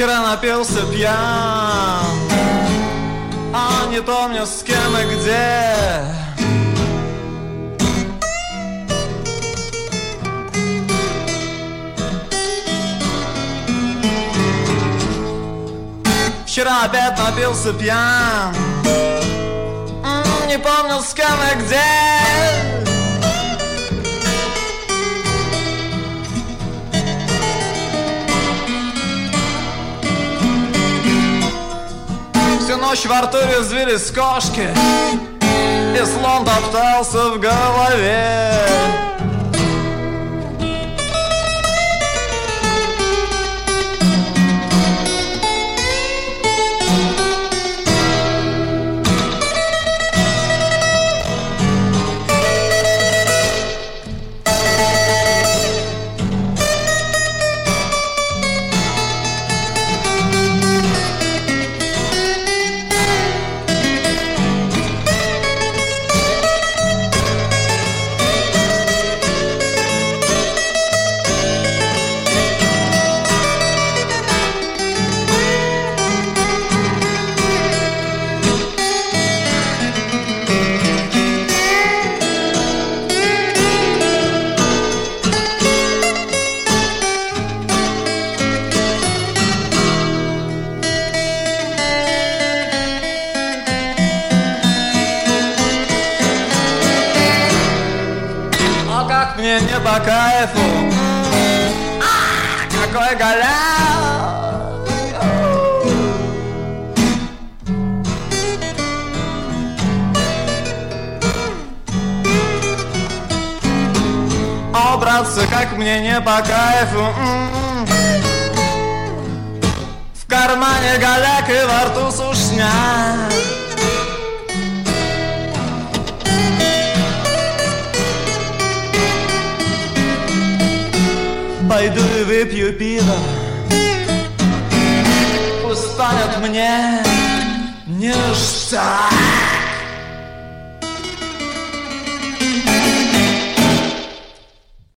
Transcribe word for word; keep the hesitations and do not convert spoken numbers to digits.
Вчера напился пьян, а не помню с кем и где. Вчера опять напился пьян, не помню с кем и где. Всю ночь во рту резвились кошки, и слон топтался в голове. Мне не по кайфу, а, какой голяк. О, братцы, как мне не по кайфу. В кармане голяк и во рту сушняк. Пойду и выпью пиво, пусть станет мне ништяк.